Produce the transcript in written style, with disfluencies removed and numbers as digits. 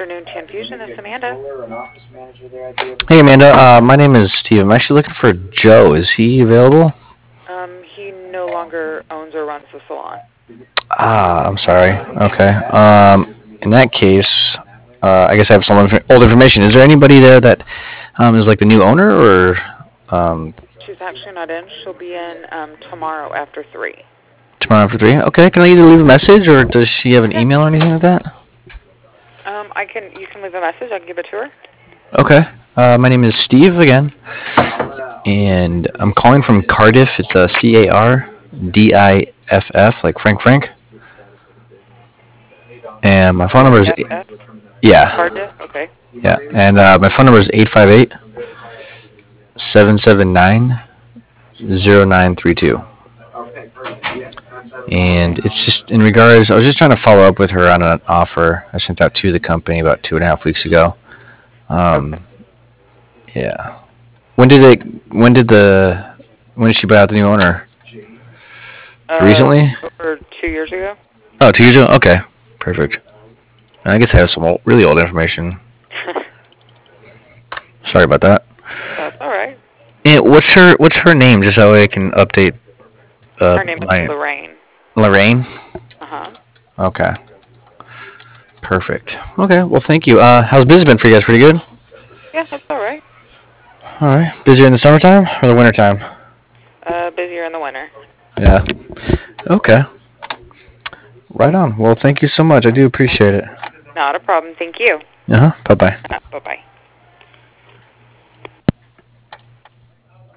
afternoon, Tan Fusion. This is Amanda. Hey Amanda, my name is Steve. I'm actually looking for Joe. Is he available? He no longer owns or runs the salon. I'm sorry. Okay. In that case, I guess I have some old information. Is there anybody there that is like the new owner, or She's actually not in. She'll be in tomorrow after 3. tomorrow after 3? Okay. Can I either leave a message, or does she have an Okay. email or anything like that? You can leave a message. I can give it to her. Okay. My name is Steve again, and I'm calling from Cardiff. It's a Cardiff, like Frank. And my phone number is CAFF? yeah, Cardiff? Okay. yeah. And my phone number is 858-779-0932. And it's just in regards. I was just trying to follow up with her on an offer I sent out to the company about 2.5 weeks ago. Okay. Yeah. When did she buy out the new owner? Recently? Over 2 years ago. Oh, 2 years ago. Okay, perfect. I guess I have some really old information. Sorry about that. That's all right. And what's her name, just so I can update? Her name is Lorraine. Lorraine. Uh-huh. Okay. Perfect. Okay. Well, thank you. How's business been for you guys? Pretty good. Yeah, that's all right. All right. Busier in the summertime or the wintertime? Busier in the winter. Yeah. Okay. Right on. Well, thank you so much. I do appreciate it. Not a problem. Thank you. Bye bye.